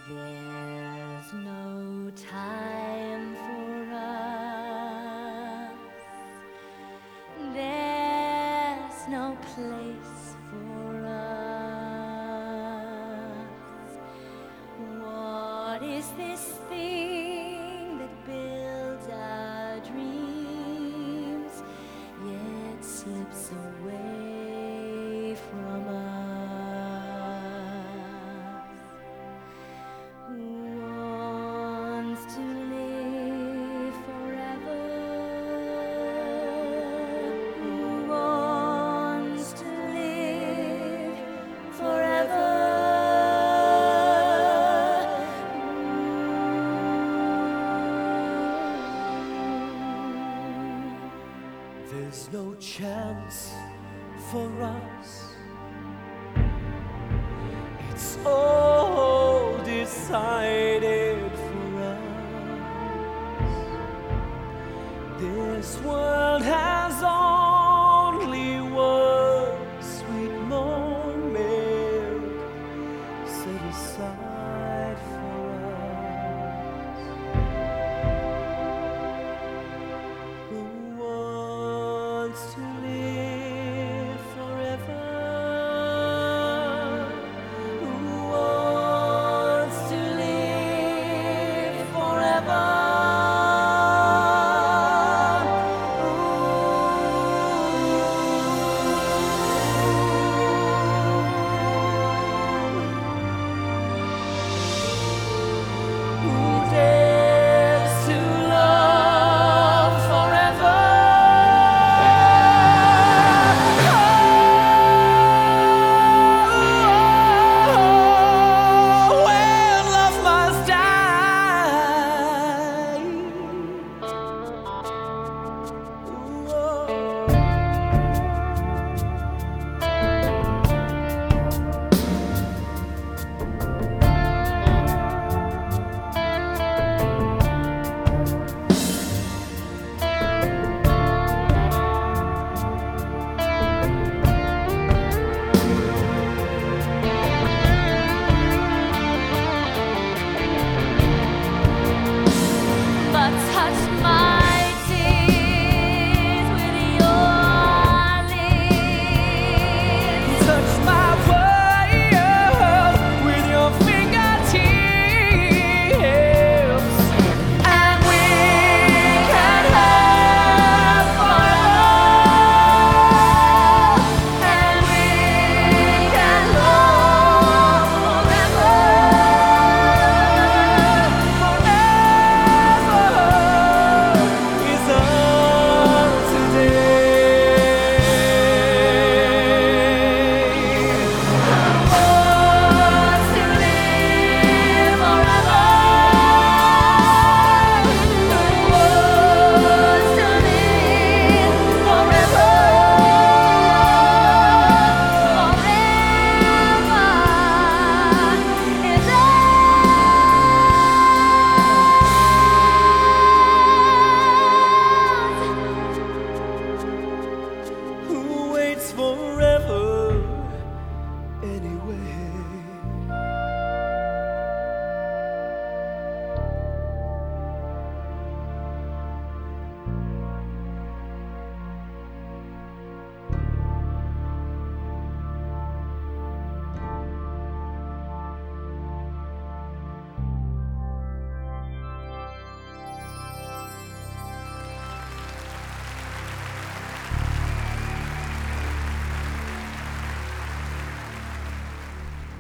There's no time for us. There's no place for us. What is this thing that builds our dreams, yet slips away from us? Wants to live forever. Who wants to live forever? There's no chance for us. It's all decided for us. This world has